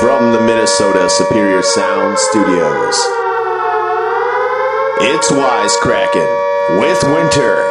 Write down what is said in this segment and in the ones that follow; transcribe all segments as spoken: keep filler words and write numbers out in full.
From the Minnesota Superior Sound Studios, it's Wisecracking with Winter.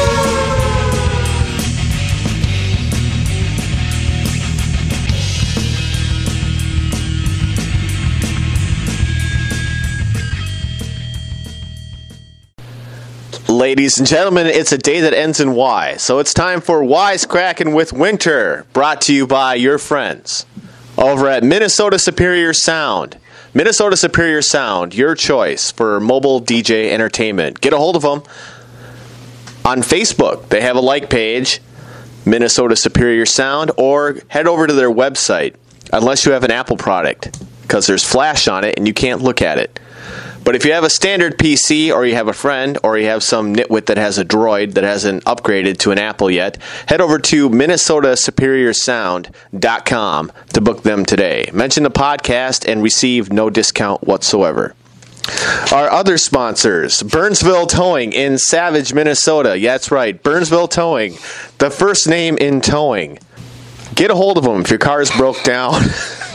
Ladies and gentlemen, it's a day that ends in Y, so it's time for Wisecracking with Winter, brought to you by your friends over at Minnesota Superior Sound. Minnesota Superior Sound, your choice for mobile D J entertainment. Get a hold of them on Facebook. They have a like page, Minnesota Superior Sound, or head over to their website, unless you have an Apple product, because there's Flash on it and you can't look at it. But if you have a standard P C, or you have a friend, or you have some nitwit that has a Droid that hasn't upgraded to an Apple yet, head over to Minnesota Superior Sound dot com to book them today. Mention the podcast and receive no discount whatsoever. Our other sponsors, Burnsville Towing in Savage, Minnesota. Yeah, that's right, Burnsville Towing, the first name in towing. Get a hold of them if your car is broke down.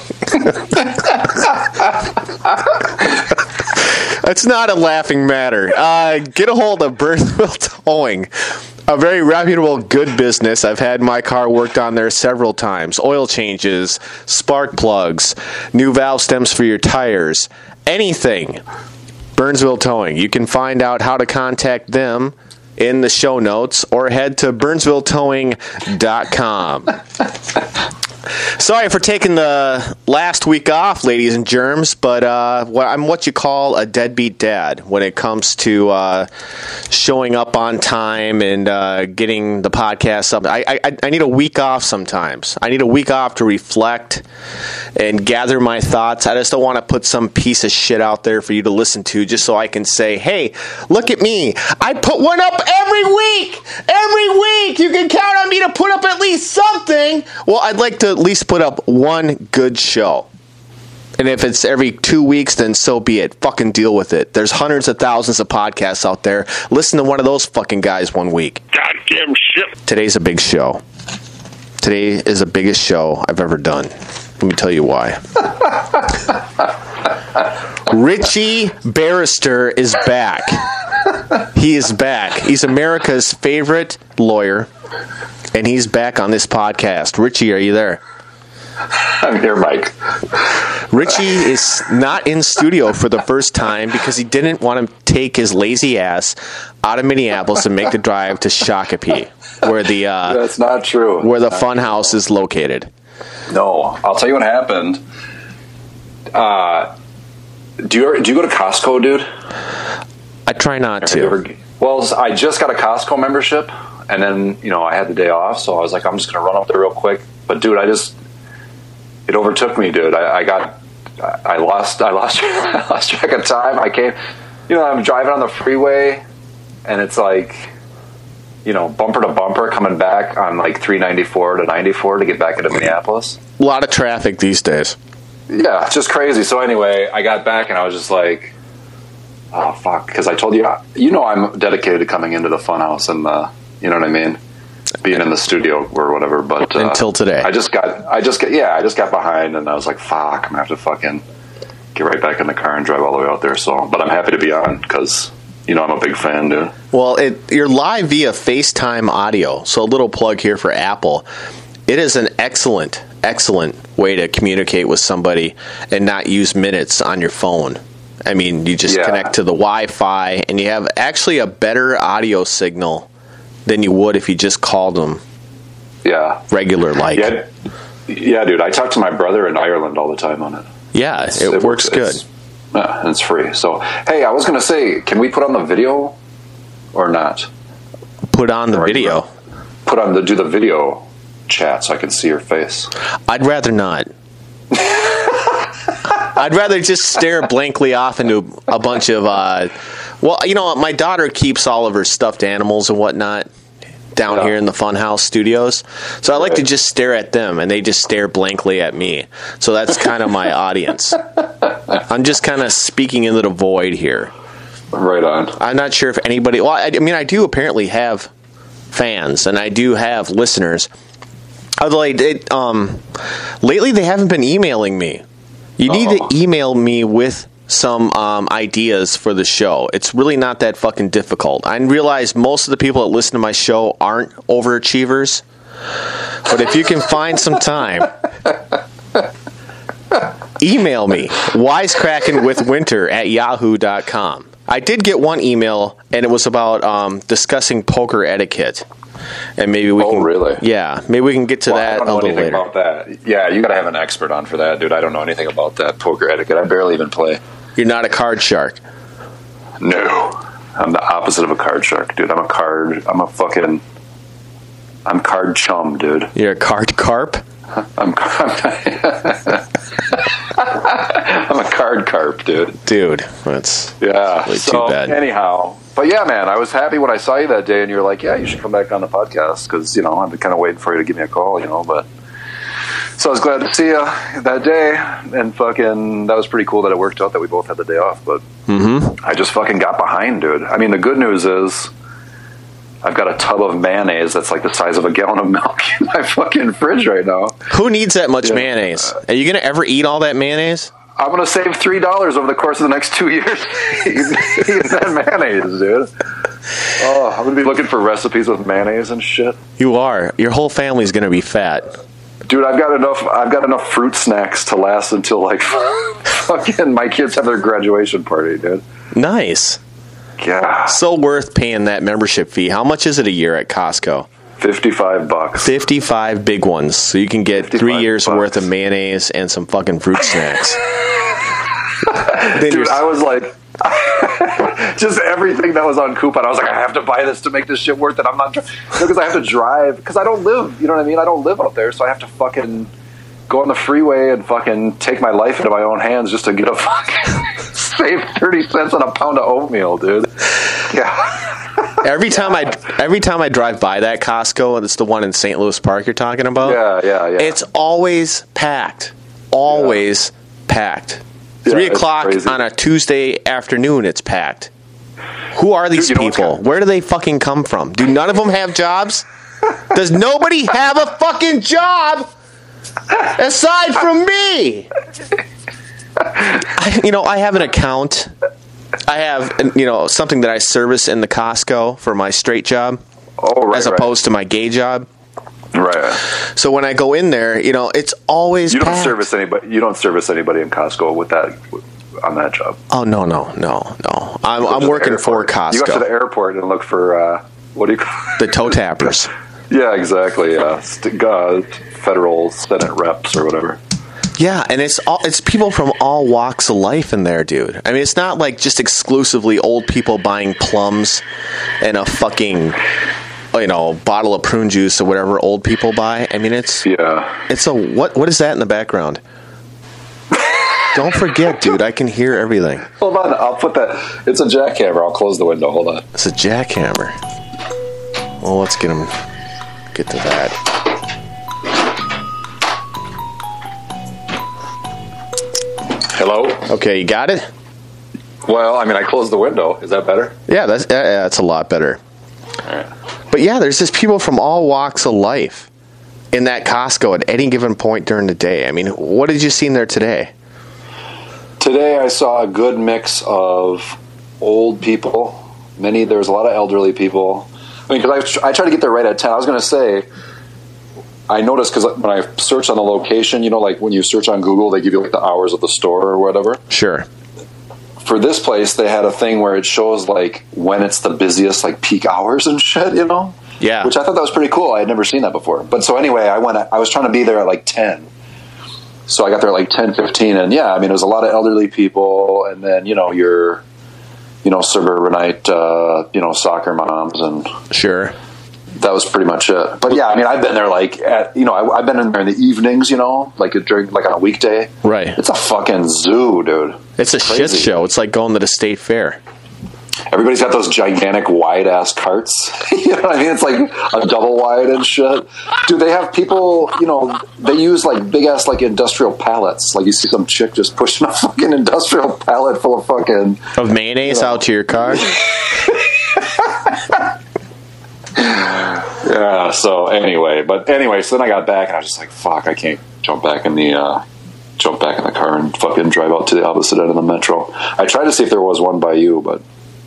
It's not a laughing matter. Uh, get a hold of Burnsville Towing, a very reputable, good business. I've had my car worked on there several times. Oil changes, spark plugs, new valve stems for your tires, anything. Burnsville Towing. You can find out how to contact them in the show notes, or head to burnsville towing dot com. Sorry for taking the last week off, ladies and germs, but uh, I'm what you call a deadbeat dad when it comes to uh, showing up on time and uh, getting the podcast up. I, I, I need a week off sometimes. I need a week off to reflect and gather my thoughts. I just don't want to put some piece of shit out there for you to listen to just so I can say, hey, look at me. I put one up every week. Every week. You can count on me to put up at least something. Well, I'd like to at least put up one good show. And if it's every two weeks, then so be it. Fucking deal with it. There's hundreds of thousands of podcasts out there. Listen to one of those fucking guys one week. Goddamn shit. Today's a big show. Today is the biggest show I've ever done. Let me tell you why. Richie Barrister is back. He is back. He's America's favorite lawyer, and he's back on this podcast. Richie, are you there? I'm here, Mike. Richie is not in studio for the first time because he didn't want to take his lazy ass out of Minneapolis and make the drive to Shakopee, where the uh, that's not true. Where the fun house is located. No, I'll tell you what happened. Uh, do you do you go to Costco, dude? I try not Have to. you ever- well, I just got a Costco membership, and then you know I had the day off, so I was like, I'm just gonna run up there real quick. But dude, I just it overtook me, dude. I, I got I lost I lost I lost track of time. I came, you know, I'm driving on the freeway, and it's like, you know, bumper to bumper coming back on like three ninety-four to ninety-four to get back into Minneapolis. A lot of traffic these days. Yeah, it's just crazy. So anyway, I got back and I was just like, oh, fuck. Because I told you, you know, I'm dedicated to coming into the funhouse and, uh, you know what I mean? Being in the studio or whatever. But uh, until today. I just got, I just got, yeah, I just got behind and I was like, fuck, I'm going to have to fucking get right back in the car and drive all the way out there. So, but I'm happy to be on because, you know, I'm a big fan, dude. Well, it, you're live via FaceTime audio. So a little plug here for Apple. It is an excellent, excellent way to communicate with somebody and not use minutes on your phone. I mean, you just yeah. connect to the Wi-Fi, and you have actually a better audio signal than you would if you just called them. Yeah, regular like. Yeah, yeah, dude. I talk to my brother in Ireland all the time on it. Yeah, it, it works good. It's, uh, and it's free. So, hey, I was going to say, can we put on the video or not? Put on the or video. Put on the do the video chat so I can see your face. I'd rather not. I'd rather just stare blankly off into a bunch of, uh, well, you know, my daughter keeps all of her stuffed animals and whatnot down yeah. here in the Funhouse studios. So I like right. to just stare at them, and they just stare blankly at me. So that's kind of my audience. I'm just kind of speaking into the void here. Right on. I'm not sure if anybody, well, I, I mean, I do apparently have fans, and I do have listeners. Although, it, um, lately they haven't been emailing me. You need Uh-oh. to email me with some um, ideas for the show. It's really not that fucking difficult. I realize most of the people that listen to my show aren't overachievers, but if you can find some time, email me, wisecrackingwithwinter at yahoo dot com. I did get one email, and it was about um, discussing poker etiquette. And maybe we oh, can, really? Yeah, maybe we can get to well, that I don't a know little anything later. about that. Yeah, you got to have an expert on for that, dude. I don't know anything about that poker etiquette. I barely even play. You're not a card shark. No, I'm the opposite of a card shark, dude. I'm a card. I'm a fucking. I'm card chum, dude. You're a card carp? I'm. I'm, I'm a card carp, dude. Dude, that's Yeah. really so too bad. anyhow, but yeah, man, I was happy when I saw you that day, and you were like, "Yeah, you should come back on the podcast," because you know I've been kind of waiting for you to give me a call, you know. But so I was glad to see you that day, and fucking that was pretty cool that it worked out that we both had the day off. But Mm-hmm. I just fucking got behind, dude. I mean, the good news is I've got a tub of mayonnaise that's like the size of a gallon of milk in my fucking fridge right now. Who needs that much Yeah. mayonnaise? Are you going to ever eat all that mayonnaise? I'm going to save three dollars over the course of the next two years eating that mayonnaise, dude. Oh, I'm going to be looking for recipes with mayonnaise and shit. You are. Your whole family's going to be fat. Dude, I've got enough I've got enough fruit snacks to last until like fucking my kids have their graduation party, dude. Nice. Yeah. So worth paying that membership fee. How much is it a year at Costco? fifty-five bucks. fifty-five big ones. So you can get three fifty-five years bucks. worth of mayonnaise and some fucking fruit snacks. Then Dude, you're- I was like just everything that was on coupon. I was like, I have to buy this to make this shit worth it. I'm not because I have to drive because I don't live. You know what I mean? I don't live out there, so I have to fucking go on the freeway and fucking take my life into my own hands just to get a fucking save thirty cents on a pound of oatmeal, dude. Yeah, every time I every time I drive by that Costco, and it's the one in Saint Louis Park you're talking about. yeah, yeah, yeah. It's always packed. Always packed. Yeah, Three it's o'clock crazy. on a Tuesday afternoon, it's packed. Who are these Dude, you know what's people? got- Where do they fucking come from? Do none of them have jobs? Does nobody have a fucking job aside from me? I, you know, I have an account. I have, you know, something that I service in the Costco for my straight job, oh, right, as opposed to my gay job. right. right. So when I go in there, you know, it's always You don't packed. service anybody. You don't service anybody in Costco with that on that job. Oh no no no no! I'm, You go to I'm the working for airport. You go to the Costco. airport and look for uh, what do you call The toe tappers. Yeah, exactly. Yeah, St- uh, federal Senate reps or whatever. Yeah, and it's all it's people from all walks of life in there, dude. I mean, it's not like just exclusively old people buying plums and a fucking, you know, bottle of prune juice or whatever old people buy. I mean, it's Yeah. it's a what what is that in the background? Don't forget, dude. I can hear everything. Hold on, I'll put that. It's a jackhammer. I'll close the window. Hold on. It's a jackhammer. Well, let's get him get to that. Hello. Okay, you got it? Well, I mean, I closed the window. Is that better? Yeah, that's uh, that's a lot better. All right. But yeah, there's just people from all walks of life in that Costco at any given point during the day. I mean, what did you see in there today? Today, I saw a good mix of old people. Many. There was a lot of elderly people. I mean, because I, I try to get there right at ten. I was going to say, I noticed because when I search on the location, you know, like when you search on Google, they give you like the hours of the store or whatever. Sure. For this place, they had a thing where it shows like when it's the busiest, like peak hours and shit, you know? Yeah. Which I thought that was pretty cool. I had never seen that before. But so anyway, I went. I was trying to be there at like ten. So I got there at like ten fifteen, and yeah, I mean, it was a lot of elderly people, and then you know your, you know, suburbanite, uh, you know, soccer moms, and Sure. that was pretty much it. But yeah, I mean, I've been there like at, you know, I, I've been in there in the evenings, you know, like during like on a weekday. Right. It's a fucking zoo, dude. It's a Crazy. shit show. It's like going to the state fair. Everybody's got those gigantic wide ass carts. You know what I mean? It's like a double wide and shit. Dude, they have people, you know, they use like big ass like industrial pallets. Like you see some chick just pushing a fucking industrial pallet full of fucking Of mayonnaise Yeah. out to your car? Yeah, so anyway, but anyway, so then I got back and I was just like, fuck, I can't jump back in the uh jump back in the car and fucking drive out to the opposite end of the metro. I tried to see if there was one by you, but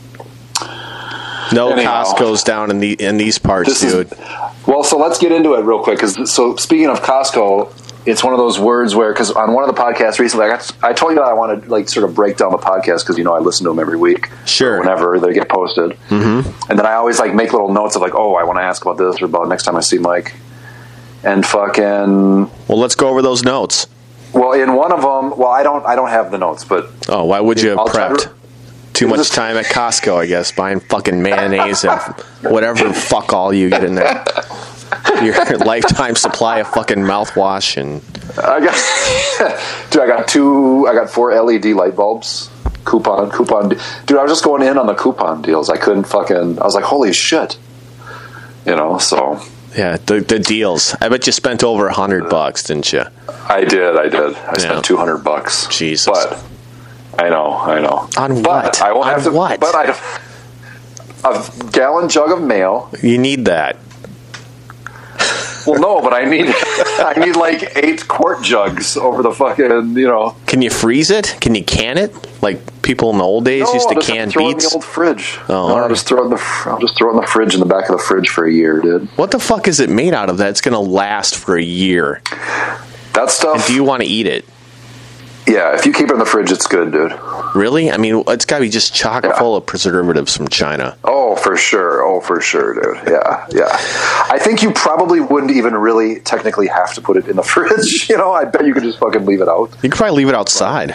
no anyhow, Costco's down in the in these parts, dude. Is, well, so let's get into it real quick. Because so speaking of Costco, it's one of those words where, because on one of the podcasts recently, I, got, I told you that I want to like sort of break down the podcast because you know I listen to them every week, sure, whenever they get posted, mm-hmm. and then I always like make little notes of like, oh, I want to ask about this or about next time I see Mike, and fucking. Well, let's go over those notes. Well, in one of them, well, I don't, I don't have the notes, but oh, why would you have I'll prepped? Too much just, time at Costco, I guess, buying fucking mayonnaise and whatever fuck all you get in there. Your lifetime supply of fucking mouthwash and I got, dude, I got two, I got four L E D light bulbs. Coupon, coupon, dude. I was just going in on the coupon deals. I couldn't fucking. I was like, holy shit, you know. So yeah, the the deals. I bet you spent over a hundred bucks, didn't you? I did, I did. I yeah. spent two hundred bucks. Jesus, but I know, I know. On but what? I won't on have to. What? But I, a gallon jug of mayo. You need that. Well, no, but I need I need like eight quart jugs over the fucking, you know. Can you freeze it? Can you can it? Like people in the old days no, used to I'll just can throw beets? It in the old fridge. Oh, no, right. I'll just throw it in the I'll just throw it in the fridge in the back of the fridge for a year, dude. What the fuck is it made out of that it's going to last for a year? That stuff. And do you want to eat it? Yeah, if you keep it in the fridge, it's good, dude. Really? I mean, it's got to be just chock yeah. full of preservatives from China. Oh, for sure. Oh, for sure, dude. Yeah, yeah. I think you probably wouldn't even really technically have to put it in the fridge. You know, I bet you could just fucking leave it out. You could probably leave it outside.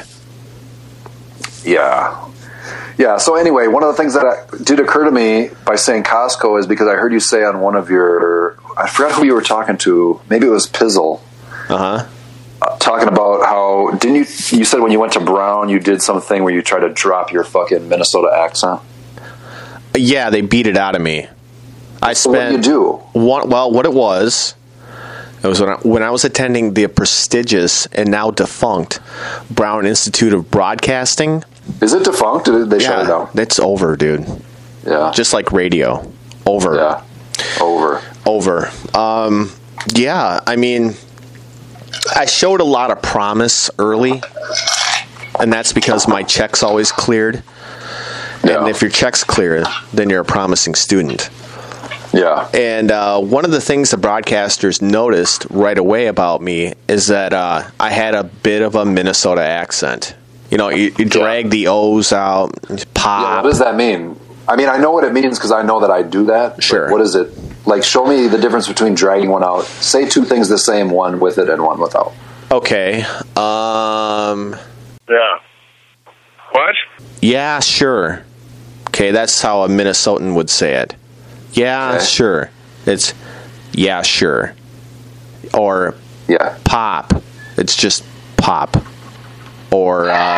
Yeah. Yeah, so anyway, one of the things that I, did occur to me by saying Costco is because I heard you say on one of your, I forgot who you were talking to, maybe it was Pizzle. Uh-huh. Uh, talking about how, didn't you, you said when you went to Brown, you did something where you tried to drop your fucking Minnesota accent? Yeah, they beat it out of me. I so spent. What did you do? One, well, what it was, it was when I, when I was attending the prestigious and now defunct Brown Institute of Broadcasting. Is it defunct? Did they yeah, shut it down? It's over, dude. Yeah. Just like radio. Over. Yeah. Over. Over. Um, yeah, I mean, I showed a lot of promise early, and that's because my checks always cleared. Yeah. And if your check's clear, then you're a promising student. Yeah. And uh, one of the things the broadcasters noticed right away about me is that uh, I had a bit of a Minnesota accent. You know, you, you drag yeah. the O's out, pop. Yeah, what does that mean? I mean, I know what it means because I know that I do that. Sure. What is it? Like, show me the difference between dragging one out. Say two things the same, one with it and one without. Okay. Um. Yeah. What? Yeah, sure. Okay, that's how a Minnesotan would say it. Yeah, okay. Sure. It's, yeah, sure. Or, yeah, pop. It's just pop. Or, uh,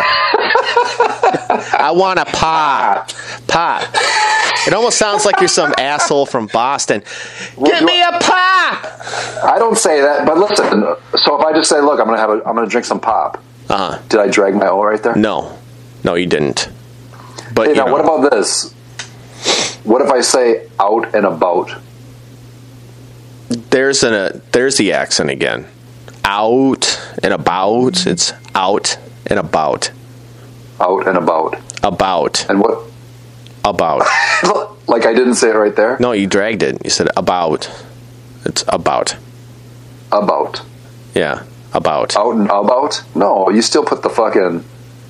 I want a pop. Pop. It almost sounds like you're some asshole from Boston. Well, Give me a pop! I don't say that, but listen. So if I just say, look, I'm gonna have a, I'm gonna drink some pop. Uh-huh. Did I drag my O right there? No. No, you didn't. But, hey, you now, know. what about this? What if I say out and about? There's an a there's the accent again. Out and about. It's out and about. Out and about. About. And what? About. Like I didn't say it right there? No, you dragged it. You said about. It's about. About. Yeah, about. Out and about? No, you still put the fucking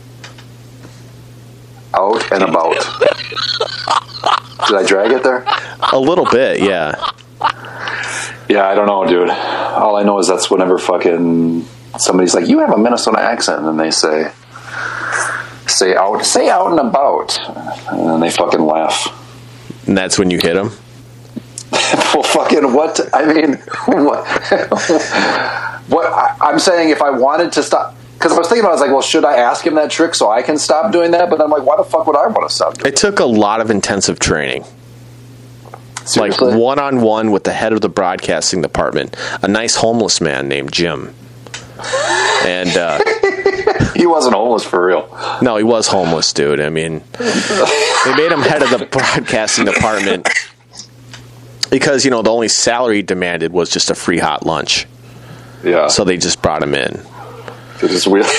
out and about. Did I drag it there? A little bit, yeah. Yeah, I don't know, dude. All I know is that's whenever fucking somebody's like, you have a Minnesota accent, and they say, say out, say out and about, and then they fucking laugh. And that's when you hit them? Well, fucking what? I mean, what? what I, I'm saying if I wanted to stop, because I was thinking about it, I was like, well, should I ask him that trick so I can stop doing that? But I'm like, why the fuck would I want to stop doing it? It took a lot of intensive training. Seriously? Like one-on-one with the head of the broadcasting department, a nice homeless man named Jim. And uh, he wasn't homeless for real. No, he was homeless, dude. I mean, they made him head of the broadcasting department because, you know, the only salary demanded was just a free hot lunch. Yeah. So they just brought him in. It is weird.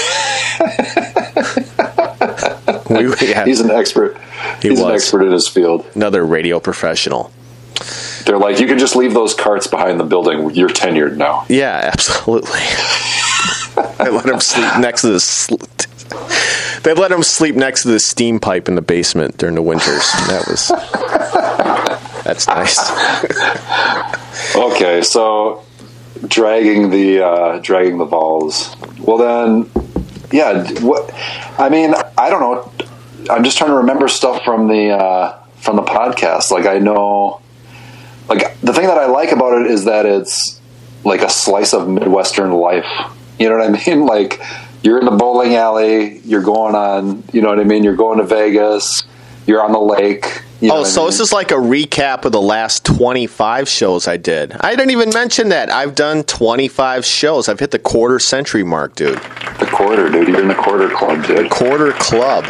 we, yeah. He's an expert. He He's was. an expert in his field. Another radio professional. They're like, you can just leave those carts behind the building. You're tenured now. Yeah, absolutely. They let him sleep next to the. Sl- they let him sleep next to the steam pipe in the basement during the winters. That was. That's nice. Okay, so dragging the uh, dragging the balls. Well, then, yeah. What? I mean, I don't know. I'm just trying to remember stuff from the uh, from the podcast. Like I know, like the thing that I like about it is that it's like a slice of Midwestern life. You know what I mean? Like you're in the bowling alley, you're going on. You know what I mean? You're going to Vegas. You're on the lake. You know oh, so I mean? This is like a recap of the last twenty-five shows I did. I didn't even mention that. I've done twenty-five shows. I've hit the quarter century mark, dude. The quarter, dude. You're in the quarter club, dude. The quarter club.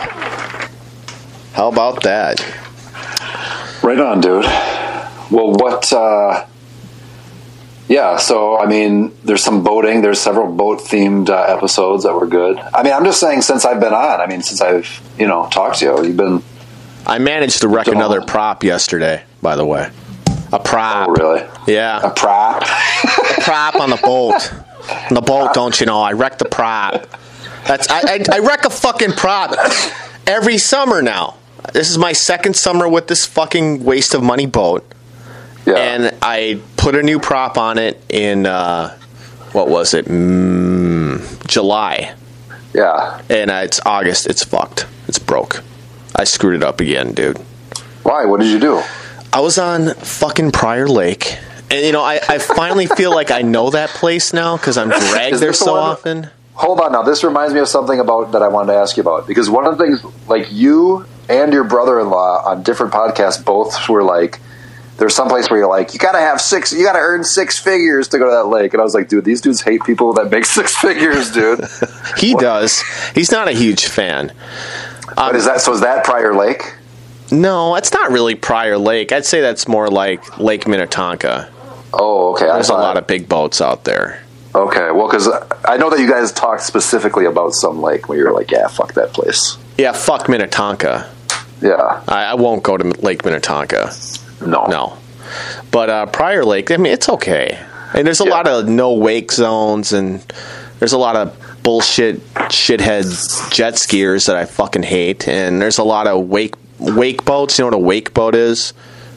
How about that? Right on, dude. Well, what... Uh, yeah, so, I mean, there's some boating. There's several boat-themed uh, episodes that were good. I mean, I'm just saying since I've been on, I mean, since I've, you know, talked to you, you've been... I managed to wreck another prop yesterday, by the way. A prop. Oh, really? Yeah. A prop? A prop on the boat. On the boat, don't you know? I wrecked the prop. That's I, I, I wreck a fucking prop every summer now. This is my second summer with this fucking waste of money boat. Yeah. And I put a new prop on it in, uh, what was it? Mm, July. Yeah. And uh, it's August. It's fucked. It's broke. I screwed it up again, dude. Why? What did you do? I was on fucking Prior Lake. And, you know, I, I finally feel like I know that place now because I'm dragged there so one? often. Hold on now. This reminds me of something about that I wanted to ask you about. Because one of the things, like you and your brother-in-law on different podcasts both were like, there's some place where you're like, you gotta have six, you gotta earn six figures to go to that lake. And I was like, dude, these dudes hate people that make six figures, dude. He does. He's not a huge fan. But Um, is that so? Is that Prior Lake? No, it's not really Prior Lake. I'd say that's more like Lake Minnetonka. Oh, okay. There's I a lot of big boats out there. Okay, well, because I know that you guys talked specifically about some lake where you're like, yeah, fuck that place. Yeah, fuck Minnetonka. Yeah. I, I won't go to Lake Minnetonka. No. No. But uh, Prior Lake, I mean, it's okay. And there's a Yeah. lot of no wake zones, and there's a lot of bullshit shithead jet skiers that I fucking hate. And there's a lot of wake wake boats. You know what a wake boat is?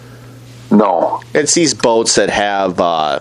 No. It's these boats that have, uh,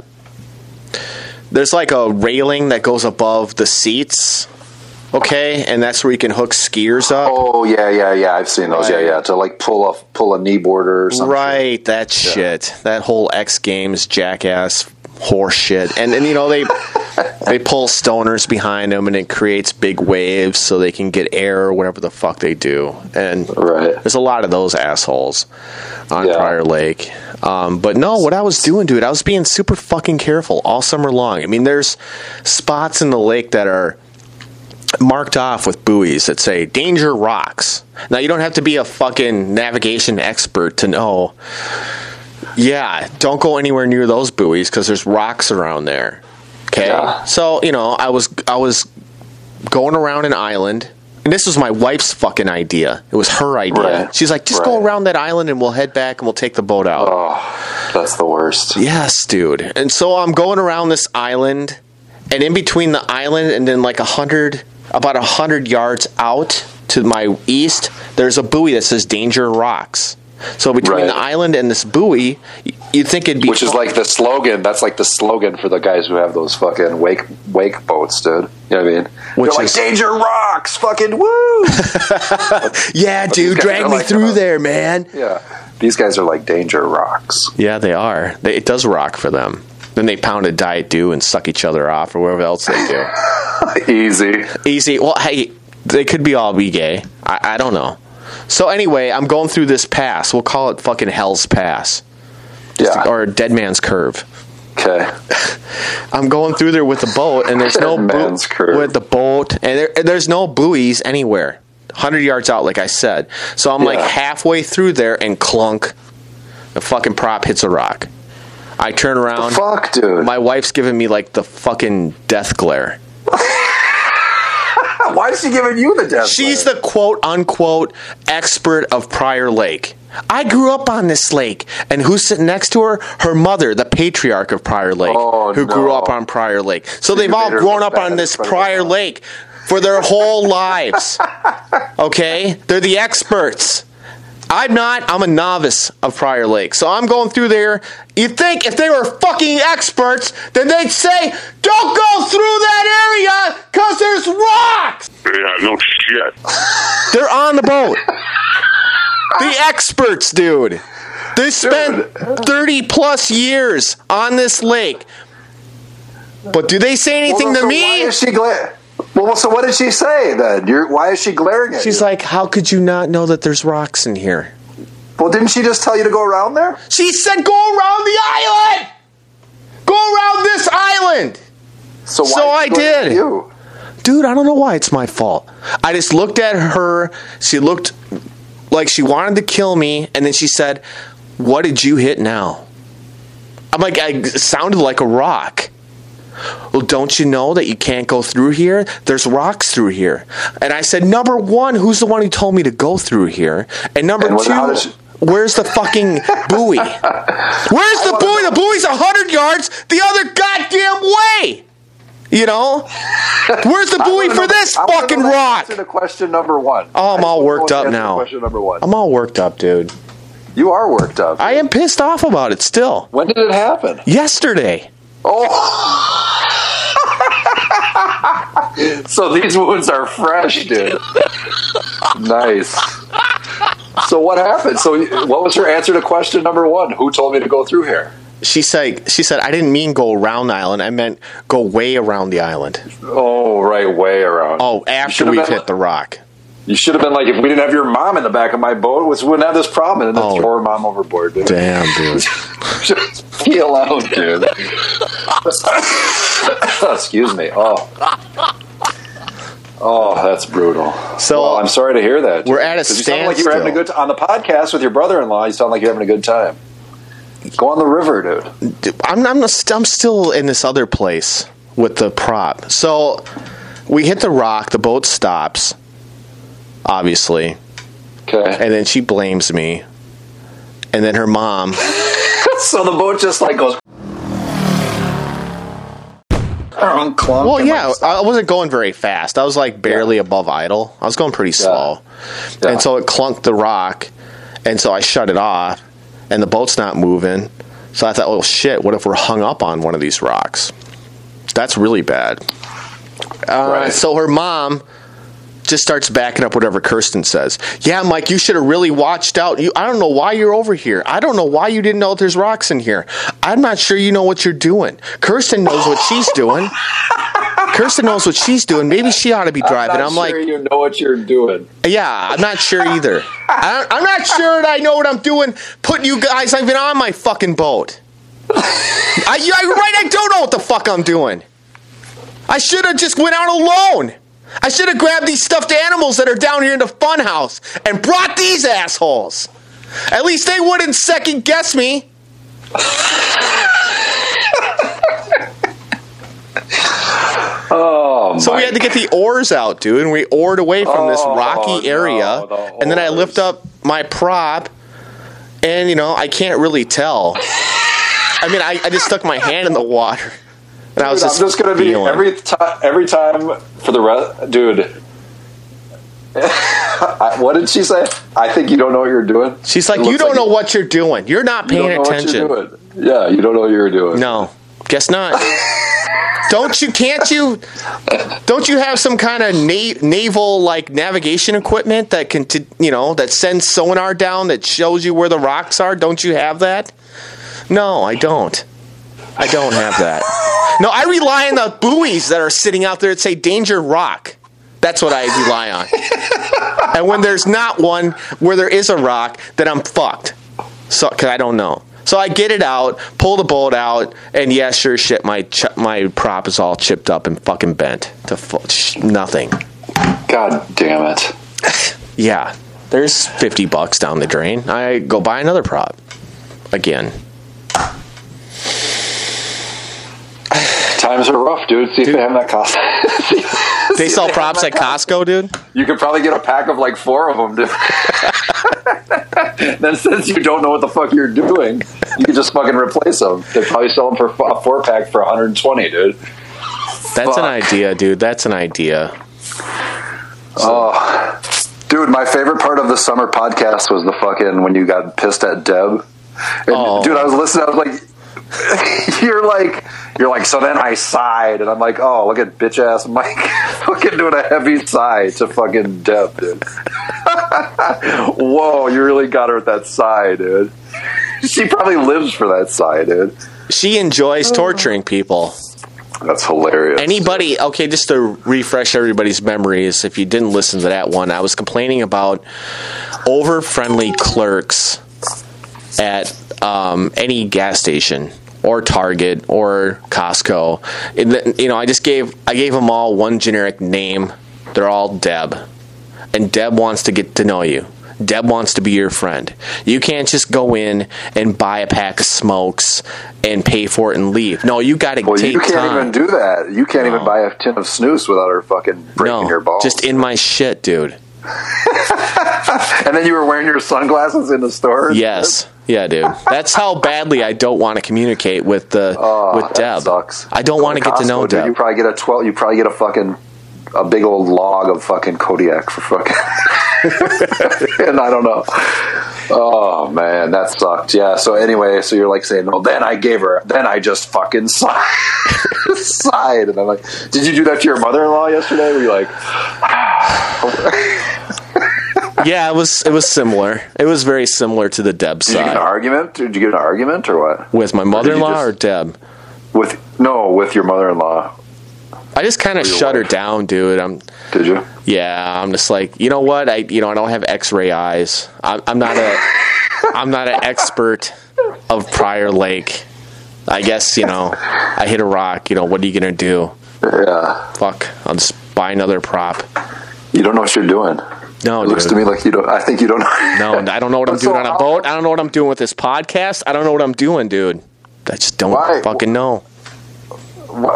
there's like a railing that goes above the seats, okay? And that's where you can hook skiers up. Oh, yeah, yeah, yeah. I've seen those. Right. Yeah, yeah. To like pull a pull a knee border or something. Right, that shit. That whole X Games jackass horse shit. And, and you know, they they pull stoners behind them, and it creates big waves so they can get air or whatever the fuck they do. And Right. there's a lot of those assholes on Yeah. Prior Lake. Um, but no, what I was doing, dude, I was being super fucking careful all summer long. I mean, there's spots in the lake that are marked off with buoys that say danger rocks. Now, you don't have to be a fucking navigation expert to know, yeah, don't go anywhere near those buoys because there's rocks around there. Okay? Yeah. So, you know, I was I was going around an island, and this was my wife's fucking idea. It was her idea. Right. She's like, just go Right. around that island and we'll head back and we'll take the boat out. Oh, that's the worst. Yes, dude. And so I'm going around this island, and in between the island and then like a hundred, about a hundred yards out to my east, there's a buoy that says Danger Rocks. So between Right. the island and this buoy, y- you'd think it'd be Which is like the slogan. That's like the slogan for the guys who have those fucking wake wake boats, dude. You know what I mean? Which They're is- like danger rocks, fucking woo. yeah, these dude, guys drag are me like, through uh, there, man. Yeah, these guys are like danger rocks. Yeah, they are. They, it does rock for them. Then they pound a Diet Dew and suck each other off or whatever else they do. Easy. Easy. Well, hey, they could be all be gay. I, I don't know. So anyway, I'm going through this pass. We'll call it fucking Hell's Pass. Yeah. Or Dead Man's Curve. Okay. I'm going through there with the boat, and there's no Dead bu- Man's Curve. with the boat, and there, there's no buoys anywhere. one hundred yards out, like I said. So I'm like Yeah. halfway through there, and clunk, the fucking prop hits a rock. I turn around. Fuck, dude. My wife's giving me like the fucking death glare. Why is she giving you the death She's glare? the quote-unquote expert of Prior Lake. I grew up on this lake. And who's sitting next to her? Her mother, the patriarch of Prior Lake, Oh, who no. grew up on Prior Lake. So You they've all made her grown look up on bad this in front of Prior her mom. Lake for their whole lives. Okay? They're the experts. I'm not. I'm a novice of Prior Lake. So I'm going through there. You'd think if they were fucking experts, then they'd say, don't go through that area because there's rocks. Yeah, no shit. They're on the boat. The experts, dude. They spent thirty plus years on this lake. But do they say anything well, to so me? Why is she gla- well, so what did she say then? You're, why is she glaring at She's you? like, how could you not know that there's rocks in here? Well, didn't she just tell you to go around there? She said, go around the island! Go around this island! So, why So is she I glaring at did. You? Dude, I don't know why it's my fault. I just looked at her. She looked like she wanted to kill me. And then she said, what did you hit now? I'm like, I it sounded like a rock. Well, don't you know that you can't go through here? There's rocks through here. And I said, number one, who's the one who told me to go through here? And number And what- how did two, she- where's the fucking buoy? Where's the wanna buoy? know. The buoy's one hundred yards the other goddamn way. You know? Where's the I buoy wanna for know- this I wanna fucking know the rock? answer to question number one. Oh, I'm I all just worked want to up answer now. Question number one. I'm all worked up, dude. You are worked up. I am pissed off about it still. When did it happen? Yesterday. Oh. So these wounds are fresh, dude. Nice. So what happened? So what was her answer to question number one? Who told me to go through here? She said, she said, I didn't mean go around the island. I meant go way around the island. Oh, right, way around. Oh, You after should've we've been- hit the rock. You should have been like, if we didn't have your mom in the back of my boat, we wouldn't have this problem. And then Oh. throw her mom overboard, dude. Damn, dude. Just peel out, dude. Excuse me. Oh. Oh, that's brutal. So, well, I'm sorry to hear that. we're at a 'Cause you sound like you were having a standstill. good t- on the podcast with your brother-in-law. You sound like you're having a good time. Go on the river, dude. I'm, I'm, I'm still in this other place with the prop. So we hit the rock. The boat stops, obviously. Okay. And then she blames me. And then her mom. So the boat just like goes. Well, yeah, I wasn't going very fast. I was like barely Yeah. above idle. I was going pretty slow. Yeah. And so it clunked the rock. And so I shut it off. And the boat's not moving. So I thought, oh, shit, what if we're hung up on one of these rocks? That's really bad. Uh, Right. So her mom just starts backing up whatever Kirsten says. Yeah, Mike, you should have really watched out. You, I don't know why you're over here. I don't know why you didn't know there's rocks in here. I'm not sure you know what you're doing. Kirsten knows what she's doing. Kirsten knows what she's doing. Maybe she ought to be driving. I'm, I'm, not like, sure you know what you're doing. yeah, I'm not sure either. I, I'm not sure that I know what I'm doing putting you guys even on my fucking boat. I, you're right, I don't know what the fuck I'm doing. I should have just went out alone. I should have grabbed these stuffed animals that are down here in the fun house and brought these assholes. At least they wouldn't second guess me. Oh, So we had to get the oars out, dude, and we oared away from this Oh, rocky no, area. the And then I oars. lift up my prop, and, you know, I can't really tell. I mean, I, I just stuck my hand in the water. And I was Dude, just I'm just gonna be feeling. every time. Every time for the rest, dude. I, what did she say? I think you don't know what you're doing. She's like, It you looks don't like know what you're doing. You're not you don't paying know what attention. you're doing. Yeah, you don't know what you're doing. No, guess not. Don't you? Can't you? Don't you have some kind of na- naval like navigation equipment that can, t- you know, that sends sonar down that shows you where the rocks are? Don't you have that? No, I don't. I don't have that. No, I rely on the buoys that are sitting out there that say "Danger Rock." That's what I rely on. And when there's not one where there is a rock, then I'm fucked. So, cause I don't know. So I get it out, pull the boat out, and yeah, sure as shit, my ch- my prop is all chipped up and fucking bent to fu- sh- nothing. God damn it. Yeah, there's fifty bucks down the drain. I go buy another prop again. Times are rough, dude. See if they have that cost. They sell props at Costco, dude? You could probably get a pack of like four of them, dude. Then since you don't know what the fuck you're doing, you can just fucking replace them. They probably sell them for a four pack for one hundred twenty, dude. That's Fuck. an idea, dude. That's an idea. Oh, dude, my favorite part of the summer podcast was the fucking when you got pissed at Deb. And, Oh. Dude, I was listening. I was like, you're like, you're like. So then I sighed, and I'm like, oh, look at bitch ass Mike, fucking doing a heavy sigh to fucking Deb, dude. Whoa, you really got her with that sigh, dude. She probably lives for that sigh, dude. She enjoys torturing people. That's hilarious. Anybody, okay, just to refresh everybody's memories, if you didn't listen to that one, I was complaining about over-friendly clerks at um, any gas station or Target or Costco. And, you know, I just gave I gave them all one generic name. They're all Deb. And Deb wants to get to know you. Deb wants to be your friend. You can't just go in and buy a pack of smokes and pay for it and leave. No, you got to well, take you can't time. even do that. You can't No. even buy a tin of snooze without her fucking breaking no, your balls. just in my shit, dude. And then you were wearing your sunglasses in the store? Yes. Yeah, dude. That's how badly I don't want to communicate with the Oh, with that Deb. sucks. I don't Go want to get to Costco, know dude, Deb. You probably get a twelve. You probably get a fucking a big old log of fucking Kodiak for fucking. And I don't know. Oh man, that sucked. Yeah. So anyway, so you're like saying, no. Then I gave her. Then I just fucking sighed. sighed, and I'm like, did you do that to your mother-in-law yesterday? Were you like? Yeah, it was it was similar. It was very similar to the Deb Did you get an side. argument? Did you get an argument or what? With my mother-in-law just- or Deb? With no, with your mother-in-law. I just kind of your shut her wife? down, dude. I'm Did you? yeah. I'm just like, you know what? I you know I don't have X-ray eyes. I'm, I'm not a I'm not an expert of Prior Lake. I guess you know I hit a rock. You know what are you gonna do? Yeah. Fuck. I'll just buy another prop. You don't know what you're doing. No, It looks dude. to me like you don't. I think you don't know. No, I don't know what I'm So doing on a how- boat. I don't know what I'm doing with this podcast. I don't know what I'm doing, dude. I just don't Why? fucking know. Why?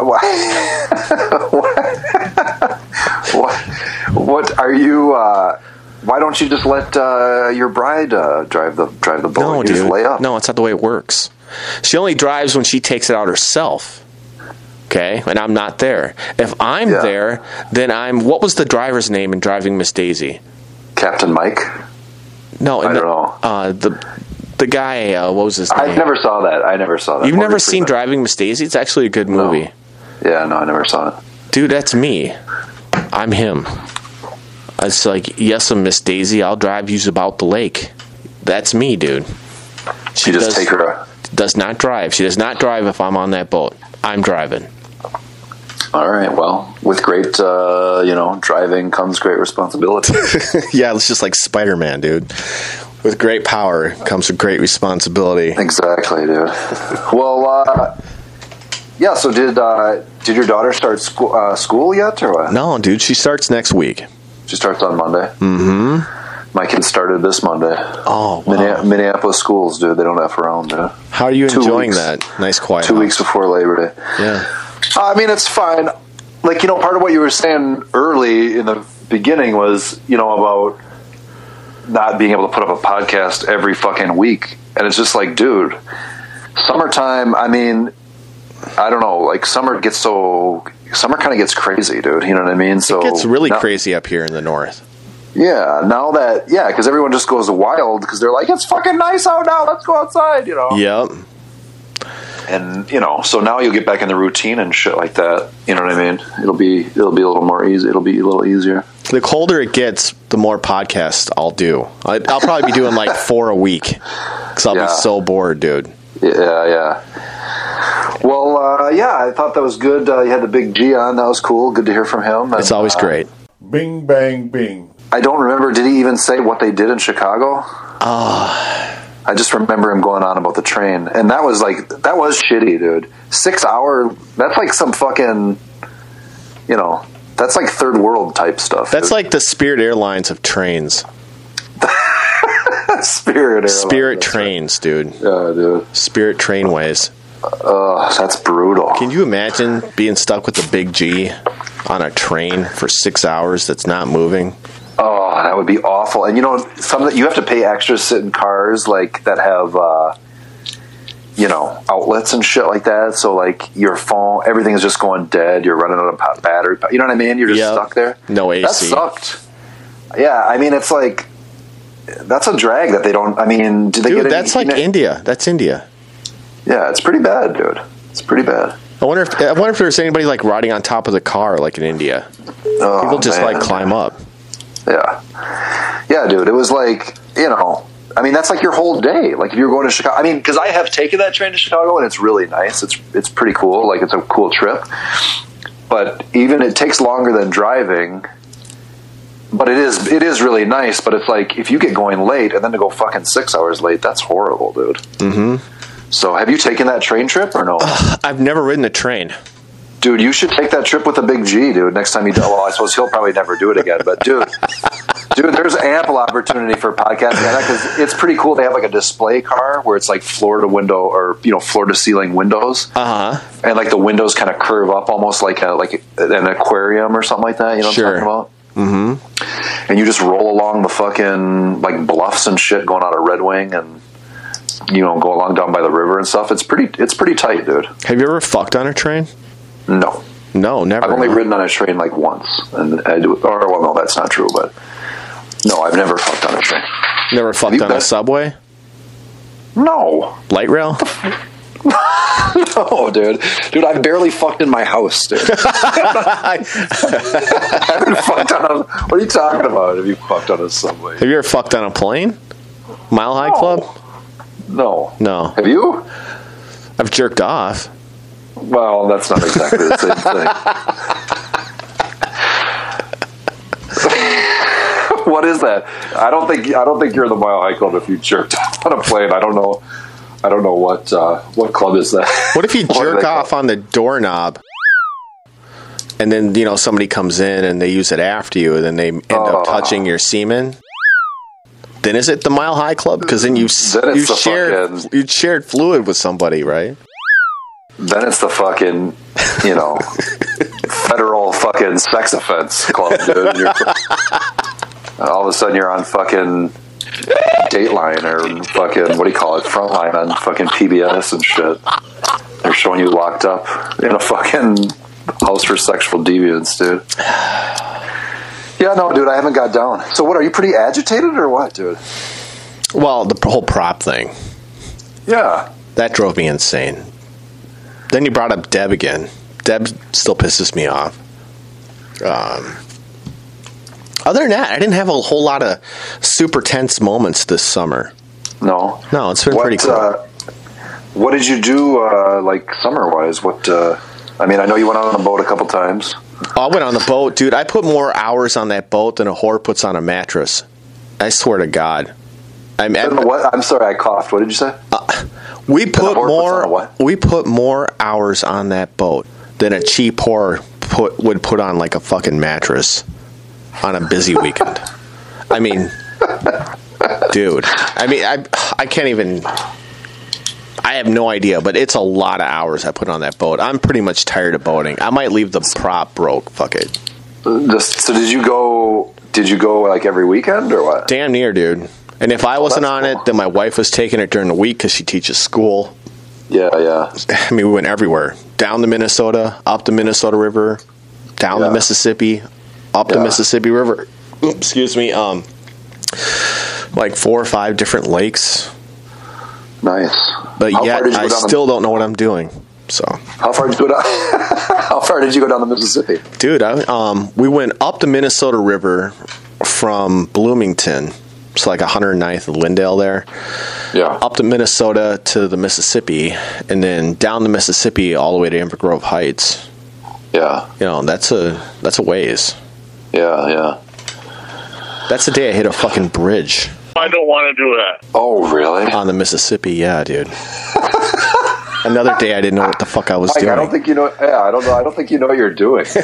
Why? what, what are you? Uh, why don't you just let uh, your bride uh, drive the drive the boat? No, you dude. Just lay up. No, it's not the way it works. She only drives when she takes it out herself. Okay, and I'm not there. If I'm Yeah. there, then I'm. What was the driver's name in Driving Miss Daisy? Captain Mike. No, I in the, don't know. Uh, the the guy. Uh, what was his name? I never saw that. I never saw that. You've Morgan never seen Freeman. Driving Miss Daisy? It's actually a good No. movie. Yeah, no, I never saw it. Dude, that's me. I'm him. It's like, yes, I'm Miss Daisy. I'll drive you about the lake. That's me, dude. She You just does, take her. A, does not drive. She does not drive if I'm on that boat. I'm driving. all right. Well, with great, uh, you know, driving comes great responsibility. Yeah, it's just like Spider-Man, dude. With great power comes with great responsibility. Exactly, dude. Well, uh, yeah. So did uh, did your daughter start school uh, school yet, or what? No, dude, she starts next week. She starts on Monday. Mm-hmm. My kids started this Monday. Oh, wow. Minne- Minneapolis schools, dude. They don't F around, dude. How are you Two enjoying weeks. that? Nice quiet Two house. weeks before Labor Day. Yeah. Uh, I mean, it's fine. Like, you know, part of what you were saying early in the beginning was, you know, about not being able to put up a podcast every fucking week. And it's just like, dude, summertime, I mean, I don't know, like summer gets so, summer kind of gets crazy, dude. You know what I mean? So It gets really now- crazy up here in the north. Yeah, now that, yeah, because everyone just goes wild because they're like, it's fucking nice out now, let's go outside, you know? Yep. And, you know, so now you'll get back in the routine and shit like that. You know what I mean? It'll be, it'll be a little more easy. It'll be a little easier. The colder it gets, the more podcasts I'll do. I- I'll probably be doing like four a week because I'll Yeah. be so bored, dude. Yeah, yeah. Well, uh, yeah, I thought that was good. Uh, you had the Big G on. That was cool. Good to hear from him. And, It's always uh, great. Bing, bang, bing. I don't remember. Did he even say what they did in Chicago? Oh, I just remember him going on about the train. And that was like, that was shitty, dude. Six hour, that's like some fucking, you know, that's like third world type stuff. that's dude. like the Spirit Airlines of trains. Spirit Airlines. Spirit That's trains, dude. right. Yeah, dude. Spirit trainways. Uh, that's brutal. Can you imagine being stuck with the Big G? on a train for six hours that's not moving. Oh, that would be awful. And you know, some that you have to pay extra to sit in cars like that have, uh, you know, outlets and shit like that. So like your phone, everything is just going dead. You're running out of pa- battery. You know what I mean? You're just Yep. stuck there. No A C. That sucked. Yeah, I mean, it's like that's a drag that they don't. I mean, do they Dude, get? that's any, like India. That's India. Yeah, it's pretty bad, dude. It's pretty bad. I wonder if I wonder if there's anybody like riding on top of the car like in India. Oh, People just man. like climb up. Yeah, yeah, dude. It was like, you know, I mean, that's like your whole day. Like if you're going to Chicago, I mean, because I have taken that train to Chicago and it's really nice. It's it's pretty cool. Like it's a cool trip. But even it takes longer than driving. But it is it is really nice. But it's like if you get going late and then to go fucking six hours late, that's horrible, dude. Mm-hmm. So have you taken that train trip or no? Uh, I've never ridden a train. Dude, you should take that trip with a big G, dude. Next time you do, well, I suppose he'll probably never do it again. But dude, dude, there's ample opportunity for podcasting because it's pretty cool. They have like a display car where it's like floor to window or you know floor to ceiling windows, Uh huh. and like the windows kind of curve up almost like a like an aquarium or something like that. You know what Sure. I'm talking about? Mm-hmm. And you just roll along the fucking like bluffs and shit, going out of Red Wing and. You know, go along down by the river and stuff. It's pretty. It's pretty tight, dude. Have you ever fucked on a train? No, No, never. I've only huh? ridden on a train like once, and I do. Or well, no, that's not true. But no, I've never fucked on a train. Never fucked you on a bet? subway? No, Light rail? no, dude, dude, I've barely fucked in my house, dude. I haven't fucked on a. What are you talking about? Have you fucked on a subway? Have you ever fucked on a plane? Mile High No. Club? No, No. Have you? I've jerked off. Well, that's not exactly the same thing. What is that? I don't think I don't think you're in the Mile High Club if you jerked off on a plane. I don't know. I don't know what uh, what club is that. What if you What are jerk they off called? on the doorknob and then, you know, somebody comes in and they use it after you and then they end Oh. up touching your semen? Then is it the Mile High Club? Because then you Then it's you the shared fucking- you shared fluid with somebody, right? Then it's the fucking, you know, federal fucking sex offense club, dude. You're, all of a sudden you're on fucking Dateline or fucking, what do you call it, Frontline on fucking P B S and shit. They're showing you locked up in a fucking house for sexual deviance, dude. Yeah, no, dude, I haven't got down. So what, are you pretty agitated or what, dude? Well, the whole prop thing. Yeah. That drove me insane. Then you brought up Deb again. Deb still pisses me off. Um, other than that, I didn't have a whole lot of super tense moments this summer. No. No, it's been What, pretty cool. Uh, what did you do, uh, like, summer-wise? What, uh, I mean, I know you went out on a boat a couple times. I went on the boat, dude. I put more hours on that boat than a whore puts on a mattress. I swear to God. I'm, What? I'm sorry, I coughed. What did you say? we put whore puts on a more. what? We put more hours on that boat than a cheap whore put would put on like a fucking mattress on a busy weekend. I mean, dude. I mean, I I can't even. I have no idea, but it's a lot of hours I put on that boat. I'm pretty much tired of boating. I might leave the prop broke. Fuck it. Just, so did you go? Did you go like every weekend or what? Damn near, dude. And if I wasn't that's on cool. it, then my wife was taking it during the week because she teaches school. Yeah, yeah. I mean, we went everywhere. Down the Minnesota, up the Minnesota River, down Yeah. the Mississippi, up the Yeah. Mississippi River. Oops, excuse me. Um, like four or five different lakes. Nice. But How yet, far did you I go down the- still don't know what I'm doing. So, How far did you go down? How far did you go down the Mississippi? dude, I, um, we went up the Minnesota River from Bloomington. It's like one hundred ninth and Lindale there. Yeah. Up to Minnesota to the Mississippi, and then down the Mississippi all the way to Inver Grove Heights. Yeah. You know, that's a that's a ways. Yeah. Yeah. That's the day I hit a fucking bridge I don't want to do that. Oh, really? on the Mississippi. Yeah, dude. Another day I didn't know what the fuck I was Mike, doing. I don't think you know. Yeah, I don't know. I don't think you know what you're doing. The